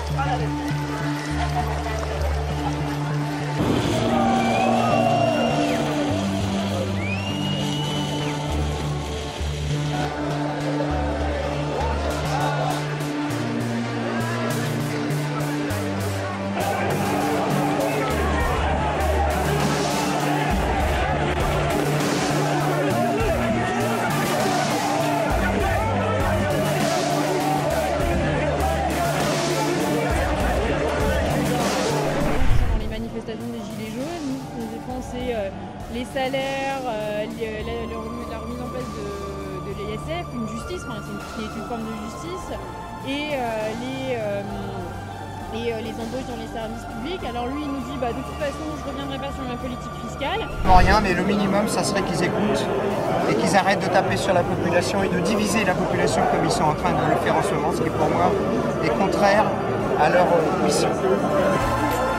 Des Gilets jaunes, nous, ce qu'on défend, c'est les salaires, la remise en place de l'ISF, une justice, qui est une forme de justice, et les embauches dans les services publics. Alors lui, il nous dit, de toute façon, je ne reviendrai pas sur ma politique fiscale. Rien, mais le minimum, ça serait qu'ils écoutent et qu'ils arrêtent de taper sur la population et de diviser la population comme ils sont en train de le faire en ce moment, ce qui pour moi est contraire à leur mission.